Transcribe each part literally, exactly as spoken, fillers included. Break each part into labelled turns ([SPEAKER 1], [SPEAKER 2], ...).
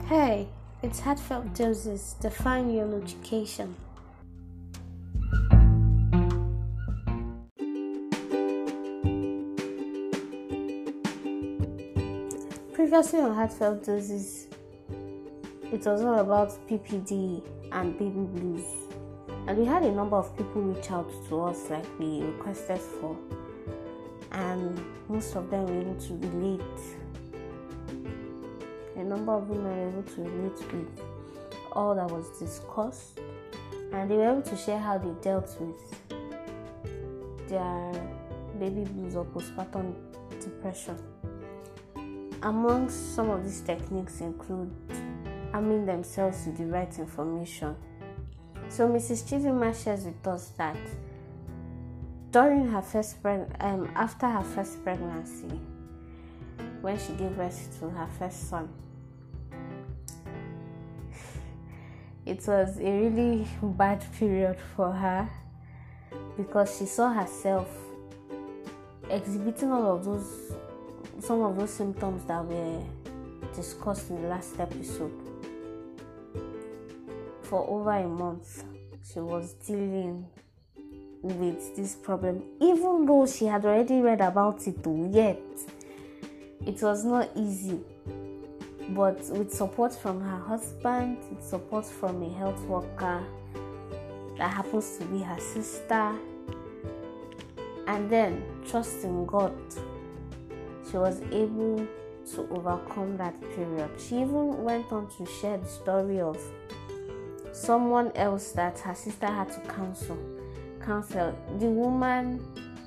[SPEAKER 1] Hey, it's Heartfelt Doses, Define Your Education. Previously on Heartfelt Doses, it was all about P P D and baby blues. And we had a number of people reach out to us like we requested for. And most of them were able to relate. A number of women were able to relate with all that was discussed, and they were able to share how they dealt with their baby blues or postpartum depression. Amongst some of these techniques include arming themselves with the right information. So Missus Chidinma shares with us that during her first preg- um, after her first pregnancy, when she gave birth to her first son, it was a really bad period for her because she saw herself exhibiting all of those, some of those symptoms that were discussed in the last episode. For over a month, she was dealing with this problem, even though she had already read about it yet. It was not easy, but with support from her husband, with support from a health worker that happens to be her sister, and then trust in God, she was able to overcome that period. She even went on to share the story of someone else that her sister had to counsel. Counsel. The woman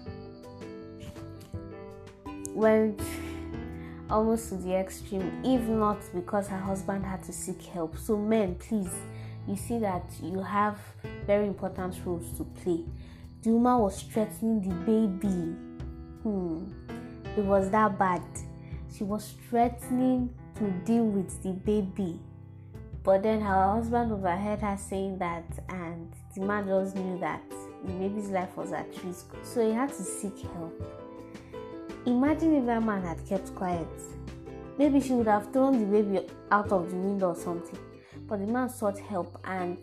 [SPEAKER 1] went almost to the extreme, if not because her husband had to seek help. So men, please, you see that you have very important roles to play. The woman was threatening the baby. Hmm. It was that bad. She was threatening to deal with the baby. But then her husband overheard her saying that, and the man just knew that the baby's life was at risk. So he had to seek help. Imagine if that man had kept quiet. Maybe she would have thrown the baby out of the window or something. But the man sought help, and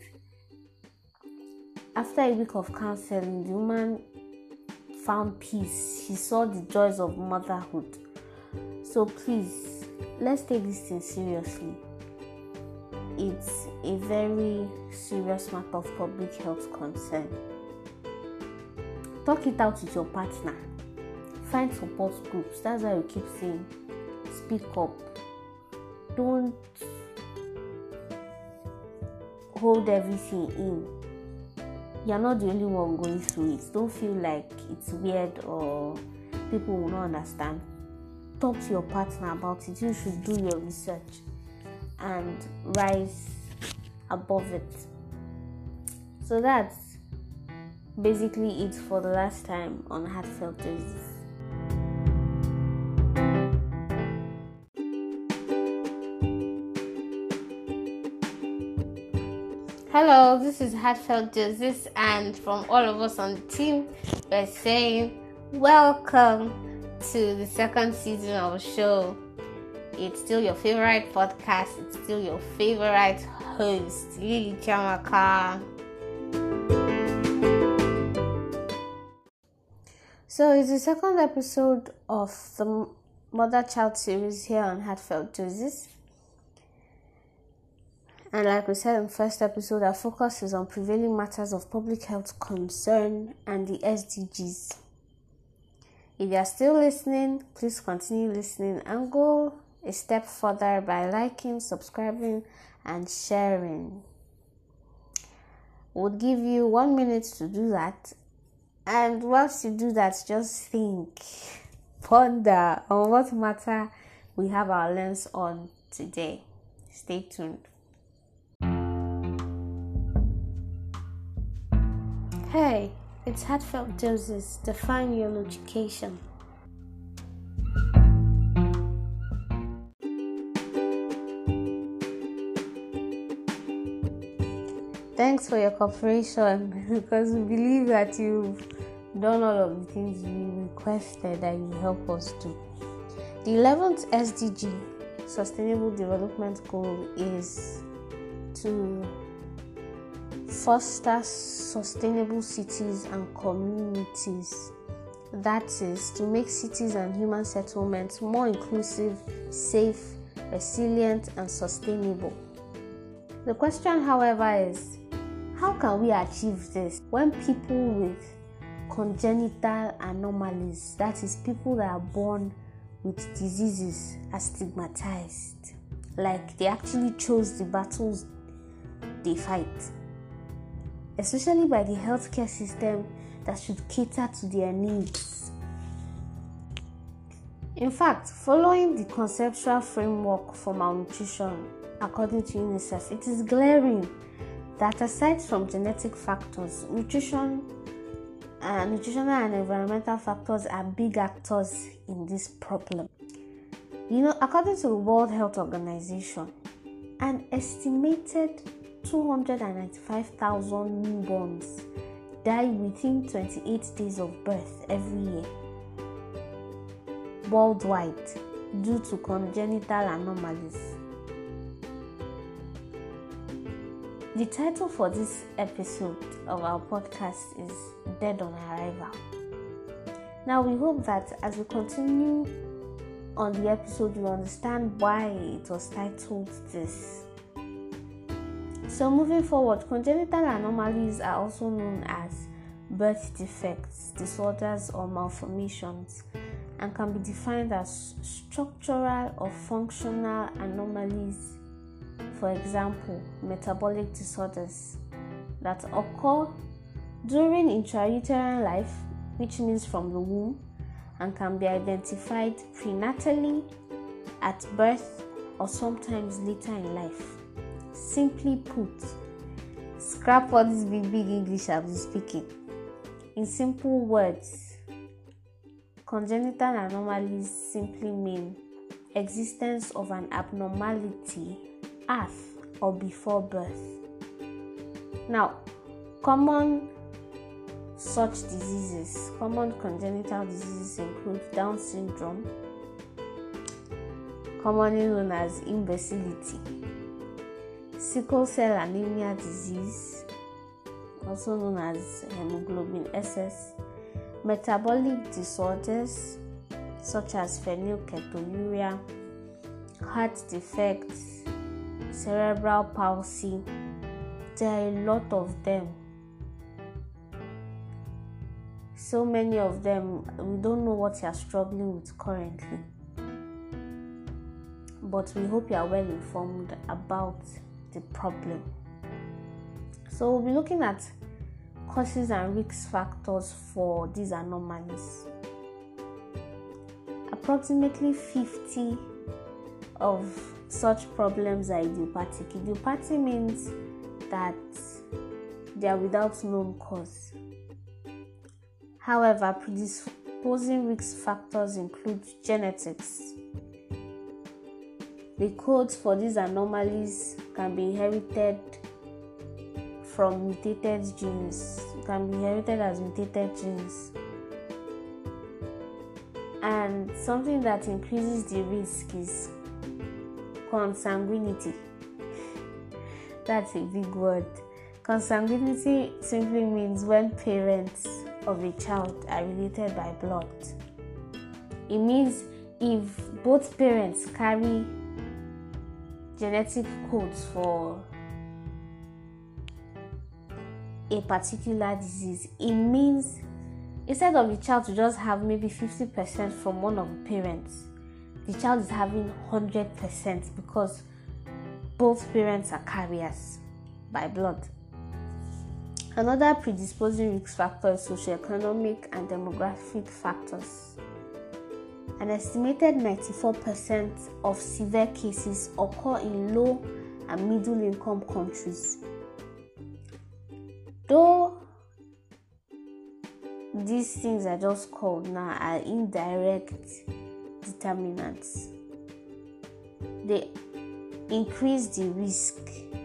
[SPEAKER 1] after a week of counseling, the woman found peace. She saw the joys of motherhood. So please, let's take this thing seriously. It's a very serious matter of public health concern. Talk it out with your partner. Find support groups. That's why we keep saying, speak up. Don't hold everything in. You're not the only one going through it. Don't feel like it's weird or people will not understand. Talk to your partner about it. You should do your research and rise above it. So that's basically it for the last time on Heartfelt Doses. Hello, this is Heartfelt Doses, and from all of us on the team, we're saying welcome to the second season of the show. It's still your favorite podcast. It's still your favorite host, Lily Chamaka. So it's the second episode of the Mother-Child series here on Heartfelt Doses. And like we said in the first episode, our focus is on prevailing matters of public health concern and the S D Gs. If you are still listening, please continue listening and go a step further by liking, subscribing, and sharing. We'll give you one minute to do that. And whilst you do that, just think, ponder on what matter we have our lens on today. Stay tuned. Hey, it's Heartfelt Doses, Define Your Education. Thanks for your cooperation, because we believe that you've done all of the things we requested that you help us do. The eleventh S D G Sustainable Development Goal is to foster sustainable cities and communities. That is, to make cities and human settlements more inclusive, safe, resilient, and sustainable. The question, however, is how can we achieve this when people with congenital anomalies, that is, people that are born with diseases, are stigmatized? Like they actually chose the battles they fight, especially by the healthcare system that should cater to their needs. In fact, following the conceptual framework for malnutrition, according to UNICEF, it is glaring that aside from genetic factors, nutrition, uh, nutritional and environmental factors are big actors in this problem. You know, according to the World Health Organization, an estimated two hundred ninety-five thousand newborns die within twenty-eight days of birth every year worldwide due to congenital anomalies. The title for this episode of our podcast is Dead on Arrival. Now, we hope that as we continue on the episode, you understand why it was titled this. So moving forward, congenital anomalies are also known as birth defects, disorders, or malformations, and can be defined as structural or functional anomalies, for example, metabolic disorders that occur during intrauterine life, which means from the womb, and can be identified prenatally, at birth, or sometimes later in life. Simply put, scrap all this big, big English I've been speaking. In simple words, congenital anomalies simply mean existence of an abnormality at or before birth. Now, common such diseases, common congenital diseases include Down syndrome, commonly known as imbecility, sickle cell anemia disease, also known as hemoglobin S S, metabolic disorders such as phenylketonuria, heart defects, cerebral palsy. There are a lot of them. So many of them, we don't know what you are struggling with currently. But we hope you are well informed about the problem. So we'll be looking at causes and risk factors for these anomalies. Approximately fifty of such problems are idiopathic. Idiopathic means that they are without known cause. However, predisposing risk factors include genetics. The codes for these anomalies can be inherited from mutated genes, can be inherited as mutated genes. And something that increases the risk is consanguinity. That's a big word. Consanguinity simply means when parents of a child are related by blood. It means if both parents carry genetic codes for a particular disease, it means instead of the child to just have maybe fifty percent from one of the parents, the child is having one hundred percent because both parents are carriers by blood. Another predisposing risk factor is socioeconomic and demographic factors. An estimated ninety-four percent of severe cases occur in low and middle income countries. Though these things I just called now are indirect determinants, they increase the risk.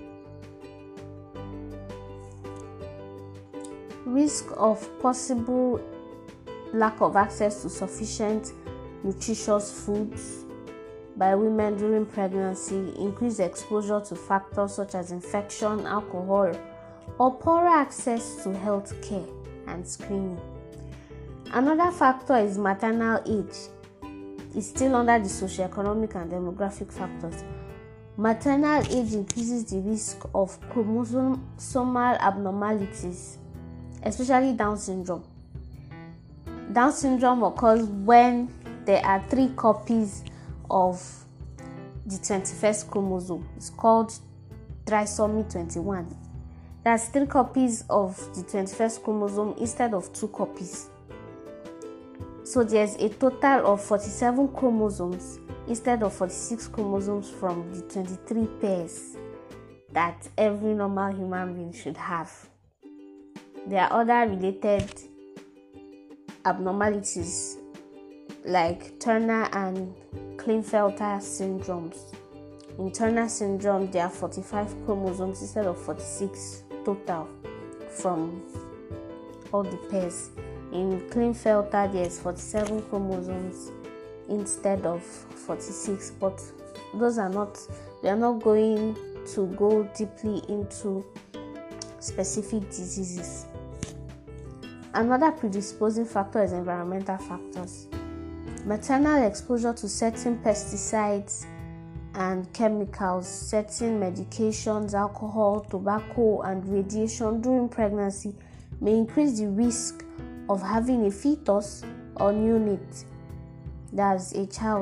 [SPEAKER 1] Risk of possible lack of access to sufficient nutritious foods, by women during pregnancy, increased exposure to factors such as infection, alcohol, or poorer access to health care and screening. Another factor is maternal age. It's still under the socioeconomic and demographic factors. Maternal age increases the risk of chromosomal abnormalities, especially Down syndrome. Down syndrome occurs when there are three copies of the twenty-first chromosome. It's called trisomy twenty-one. That's three copies of the twenty-first chromosome instead of two copies. So there's a total of forty-seven chromosomes instead of forty-six chromosomes from the twenty-three pairs that every normal human being should have. There are other related abnormalities like Turner and Klinefelter syndromes. In Turner syndrome, there are forty-five chromosomes instead of forty-six total from all the pairs. In Klinefelter, there's forty-seven chromosomes instead of forty-six, but those are not, we are not going to go deeply into specific diseases. Another predisposing factor is environmental factors. Maternal exposure to certain pesticides and chemicals, certain medications, alcohol, tobacco, and radiation during pregnancy may increase the risk of having a fetus or neonate, that's a child.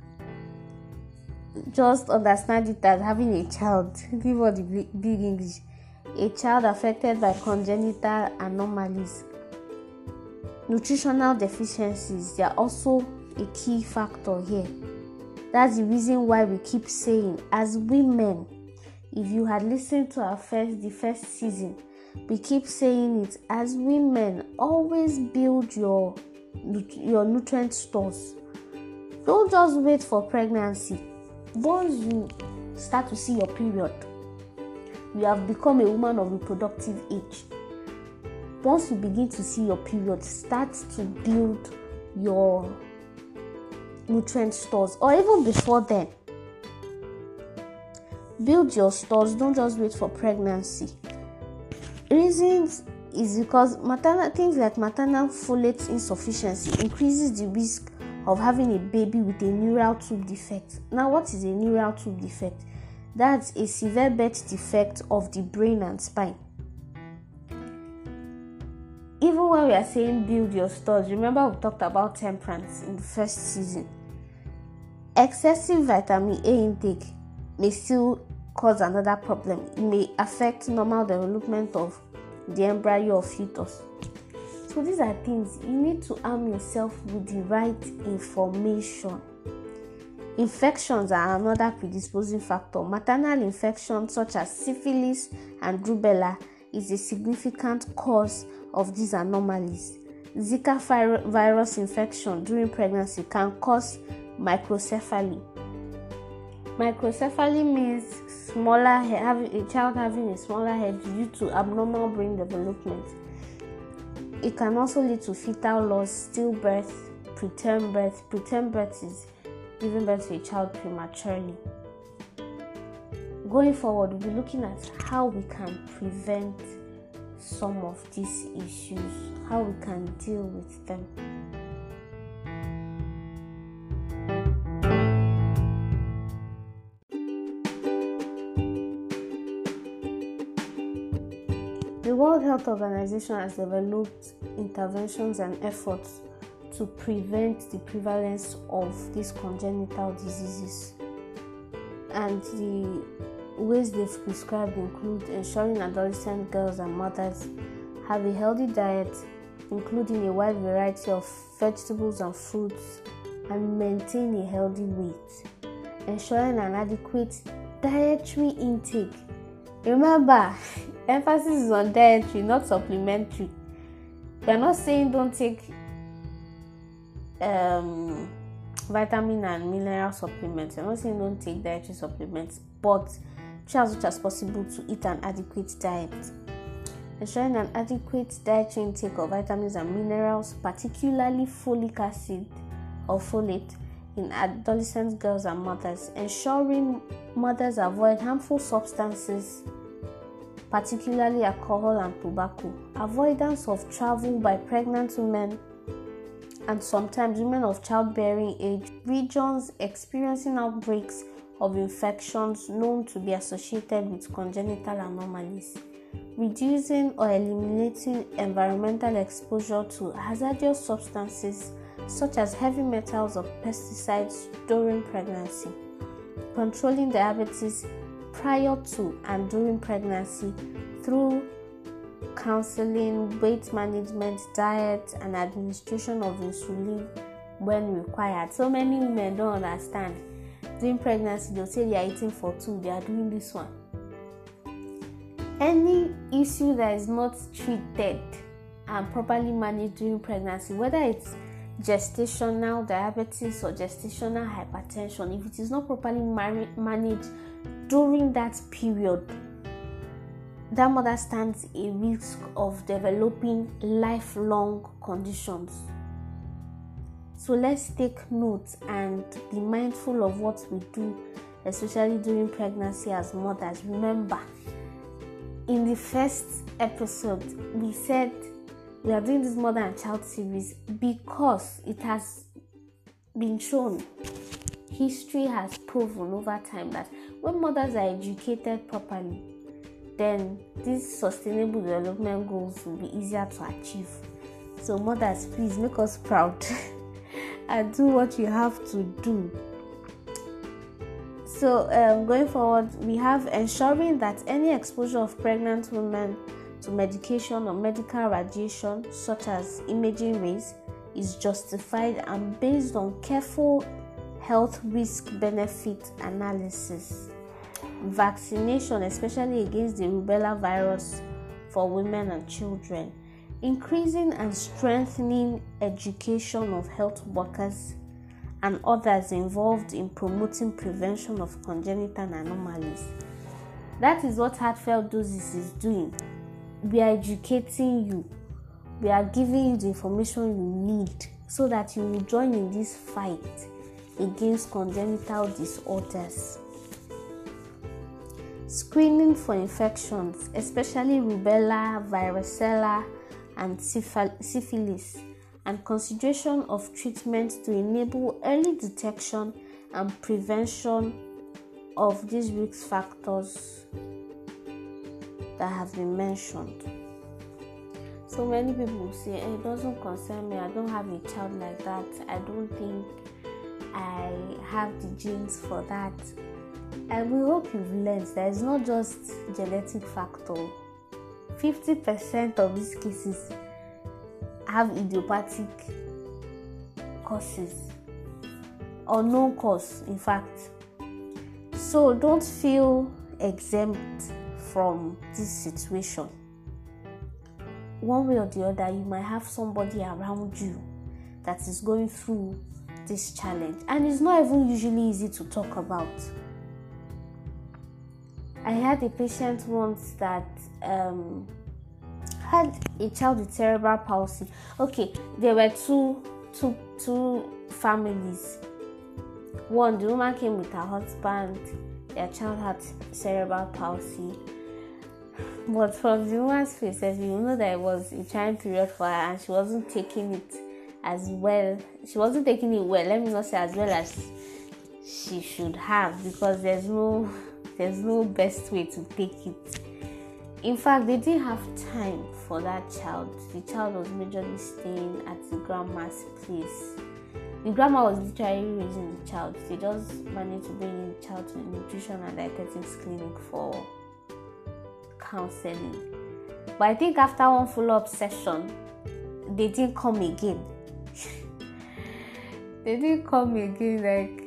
[SPEAKER 1] Just understand it as having a child. Give all the big English. A child affected by congenital anomalies. Nutritional deficiencies, they are also a key factor here. That's the reason why we keep saying, as women, if you had listened to our first, the first season, we keep saying it, as women, always build your, your nutrient stores. Don't just wait for pregnancy. Once you start to see your period, you have become a woman of reproductive age. Once you begin to see your period, start to build your nutrient stores, or even before then. Build your stores, don't just wait for pregnancy. Reasons is because maternal things like maternal folate insufficiency increases the risk of having a baby with a neural tube defect. Now, what is a neural tube defect? That's a severe birth defect of the brain and spine. Even when we are saying build your stores, remember we talked about temperance in the first season. Excessive vitamin A intake may still cause another problem. It may affect normal development of the embryo or fetus. So these are things you need to arm yourself with the right information. Infections are another predisposing factor. Maternal infections such as syphilis and rubella is a significant cause of these anomalies. Zika virus infection during pregnancy can cause microcephaly. Microcephaly means smaller head, having a child having a smaller head due to abnormal brain development. It can also lead to fetal loss, stillbirth, preterm birth. Preterm birth is giving birth to a child prematurely. Going forward, we'll be looking at how we can prevent some of these issues, how we can deal with them. The World Health Organization has developed interventions and efforts to prevent the prevalence of these congenital diseases. And the ways they've prescribed include ensuring adolescent girls and mothers have a healthy diet, including a wide variety of vegetables and fruits, and maintain a healthy weight. Ensuring an adequate dietary intake. Remember, emphasis is on dietary, not supplementary. We are not saying don't take um, vitamin and mineral supplements. We are not saying don't take dietary supplements, but try as much as possible to eat an adequate diet. Ensuring an adequate dietary intake of vitamins and minerals, particularly folic acid or folate, in adolescent girls and mothers, ensuring mothers avoid harmful substances, particularly alcohol and tobacco, avoidance of travel by pregnant women and sometimes women of childbearing age, regions experiencing outbreaks of infections known to be associated with congenital anomalies, reducing or eliminating environmental exposure to hazardous substances such as heavy metals or pesticides during pregnancy, controlling diabetes prior to and during pregnancy through counseling, weight management, diet, and administration of insulin when required. So many women don't understand. During pregnancy, they'll say they are eating for two, they are doing this one. Any issue that is not treated and properly managed during pregnancy, whether it's gestational diabetes or gestational hypertension, if it is not properly mar- managed during that period, that mother stands a risk of developing lifelong conditions. So let's take note and be mindful of what we do, especially during pregnancy as mothers. Remember, in the first episode, we said we are doing this mother and child series because it has been shown, history has proven over time that when mothers are educated properly, then these sustainable development goals will be easier to achieve. So mothers, please make us proud and do what you have to do. So um, going forward, we have ensuring that any exposure of pregnant women to medication or medical radiation, such as imaging rays, is justified and based on careful health risk-benefit analysis. Vaccination, especially against the rubella virus for women and children. Increasing and strengthening education of health workers and others involved in promoting prevention of congenital anomalies. That is what Heartfelt Doses is doing. We are educating you. We are giving you the information you need so that you will join in this fight against congenital disorders. Screening for infections, especially rubella, varicella, and syphilis, and consideration of treatment to enable early detection and prevention of these risk factors that have been mentioned. So many people say, hey, it doesn't concern me, I don't have a child like that, I don't think I have the genes for that. And we hope you've learned that it's not just genetic factor. fifty percent of these cases have idiopathic causes or no cause, in fact. So don't feel exempt from this situation. One way or the other, you might have somebody around you that is going through this challenge, and it's not even usually easy to talk about. I had a patient once that um, had a child with cerebral palsy. Okay, there were two, two, two families. One, the woman came with her husband. Their child had cerebral palsy. But from the woman's face, you know that it was a trying period for her, and she wasn't taking it as well. She wasn't taking it well. Let me not say as well as she should have, because there's no. There's no best way to take it. In fact, they didn't have time for that child. The child was majorly staying at the grandma's place. The grandma was literally raising the child. They just managed to bring in the child to the nutrition and dietetics clinic for counseling. But I think after one follow-up session, they didn't come again. They didn't come again, like.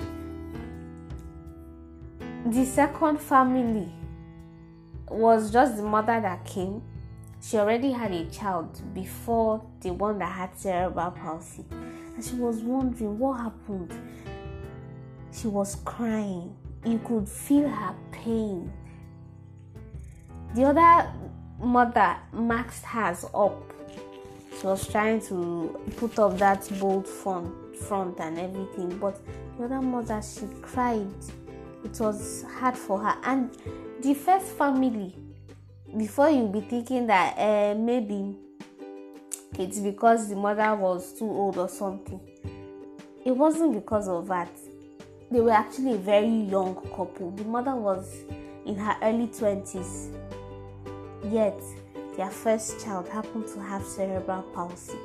[SPEAKER 1] The second family was just the mother that came. She already had a child before the one that had cerebral palsy. And she was wondering what happened. She was crying. You could feel her pain. The other mother maxed hers up. She was trying to put up that bold front front and everything, but the other mother, she cried. It was hard for her. And the first family, before you be thinking that uh, maybe it's because the mother was too old or something, it wasn't because of that. They were actually a very young couple. The mother was in her early twenties, yet their first child happened to have cerebral palsy.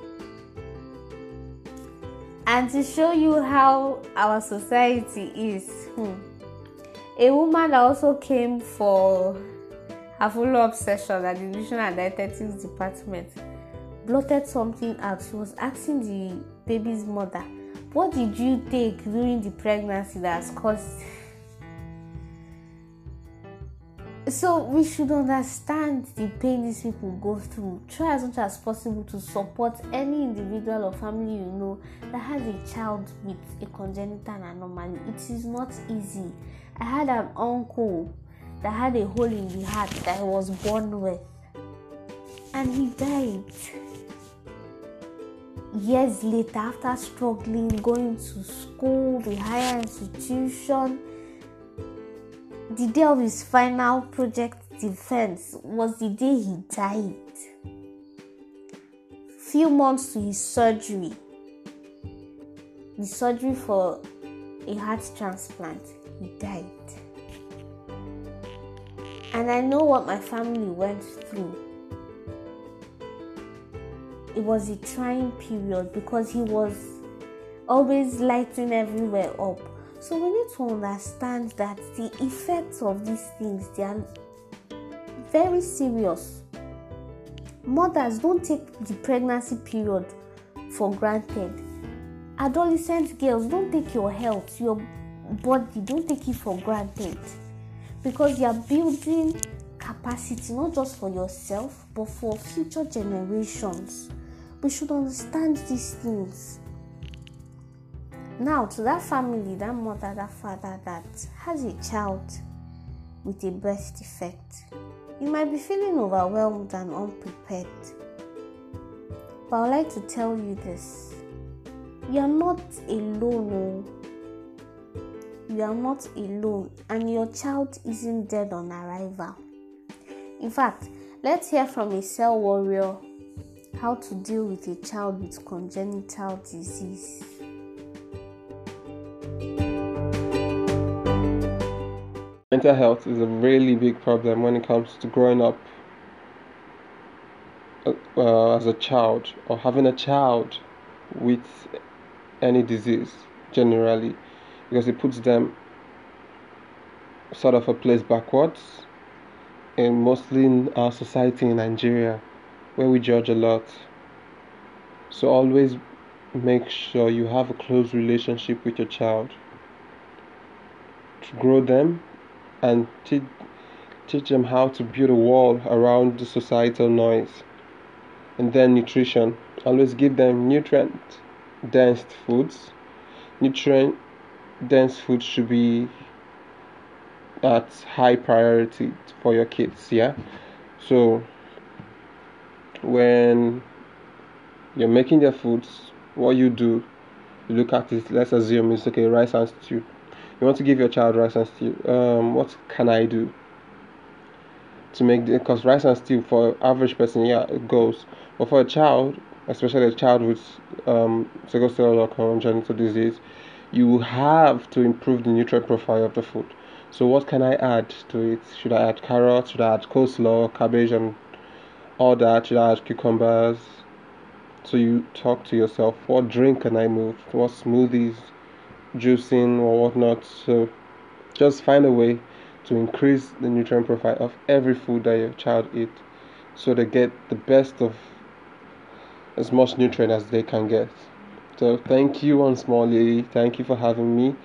[SPEAKER 1] And to show you how our society is, hmm, a woman that also came for her follow-up session at the nutrition and dietetics department blotted something out. She was asking the baby's mother, what did you take during the pregnancy that has caused? So we should understand the pain these people go through. Try as much as possible to support any individual or family you know that has a child with a congenital anomaly. It is not easy. I had an uncle that had a hole in the heart that he was born with, and he died years later after struggling, going to school, the higher institution. The day of his final project defense was the day he died. Few months to his surgery, the surgery for a heart transplant, he died. And I know what my family went through. It was a trying period because he was always lighting everywhere up. So we need to understand that the effects of these things, they are very serious. Mothers, don't take the pregnancy period for granted. Adolescent girls, don't take your health, your body, don't take it for granted. Because you are building capacity not just for yourself, but for future generations. We should understand these things. Now, to that family, that mother, that father that has a child with a birth defect, you might be feeling overwhelmed and unprepared. But I would like to tell you this. You are not alone. You are not alone, and your child isn't dead on arrival. In fact, let's hear from a cell warrior how to deal with a child with congenital disease.
[SPEAKER 2] Mental health is a really big problem when it comes to growing up uh, as a child or having a child with any disease generally, because it puts them sort of a place backwards, and mostly in our society in Nigeria where we judge a lot. So always make sure you have a close relationship with your child to grow them and teach, teach them how to build a wall around the societal noise. And then nutrition. Always give them nutrient-dense foods. Nutrient-dense foods should be at high priority for your kids, yeah? So when you're making their foods, what you do, you look at it, let's assume it's okay, rice and stew. You want to give your child rice and stew. Um, what can I do to make the, because rice and stew for average person, yeah, it goes. But for a child, especially a child with um, sickle cell or congenital disease, you have to improve the nutrient profile of the food. So what can I add to it? Should I add carrots? Should I add coleslaw, cabbage, and all that? Should I add cucumbers? So you talk to yourself, what drink can I move? What smoothies, juicing, or whatnot? So just find a way to increase the nutrient profile of every food that your child eats, so they get the best of as much nutrient as they can get. So thank you once more, lady. Thank you for having me.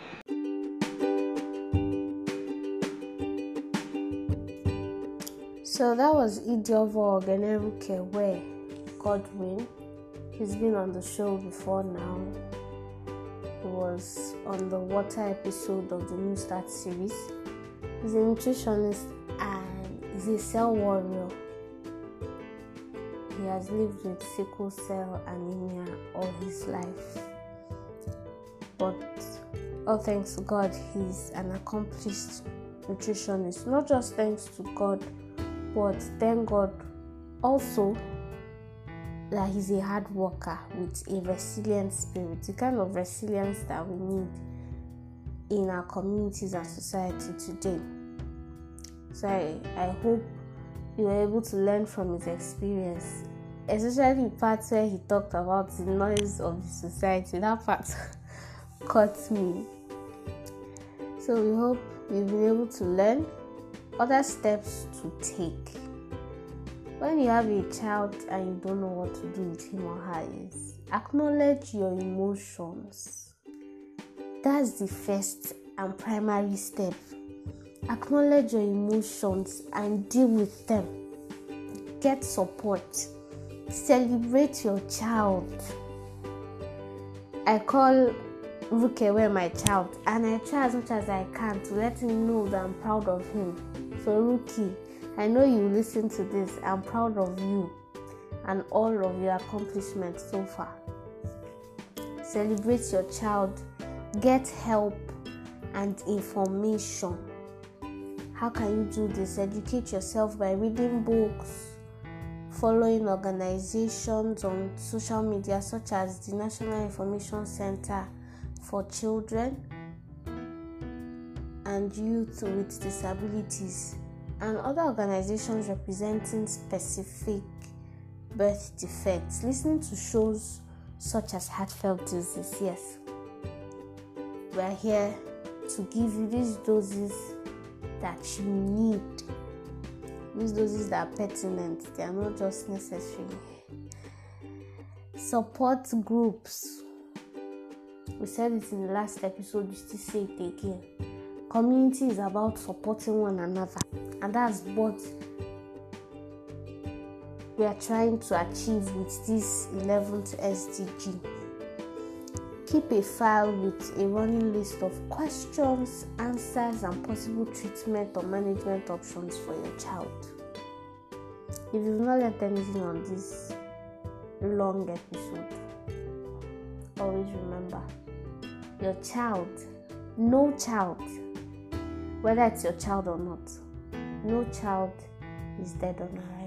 [SPEAKER 1] So that was Idiovo Ogeneruke where Godwin. He's been on the show before now. He was on the water episode of the New Start series. He's a nutritionist and he's a cell warrior. He has lived with sickle cell anemia all his life. but all thanks to God, he's an accomplished nutritionist. Not just thanks to God, but thank God also that he's a hard worker with a resilient spirit, the kind of resilience that we need in our communities and society today. So I, I hope you were able to learn from his experience, especially the parts where he talked about the noise of the society. That part caught me. So we hope you'll be able to learn other steps to take. When you have a child and you don't know what to do with him or her, is acknowledge your emotions. That's the first and primary step. Acknowledge your emotions and deal with them. Get support. Celebrate your child. I call Rukewe my child, and I try as much as I can to let him know that I'm proud of him. So Ruki, I know you listen to this. I'm proud of you and all of your accomplishments so far. Celebrate your child. Get help and information. How can you do this? Educate yourself by reading books, following organizations on social media such as the National Information Center for Children and Youth with Disabilities, and other organizations representing specific birth defects. Listen to shows such as Heartfelt Disease. Yes, we are here to give you these doses that you need. These doses that are pertinent, they are not just necessary. Support groups. We said it in the last episode, we still say it again. Community is about supporting one another, and that's what we are trying to achieve with this eleventh S D G. Keep a file with a running list of questions, answers, and possible treatment or management options for your child. If you've not learned anything on this long episode, always remember, your child, no child, whether it's your child or not, no child is dead on arrival.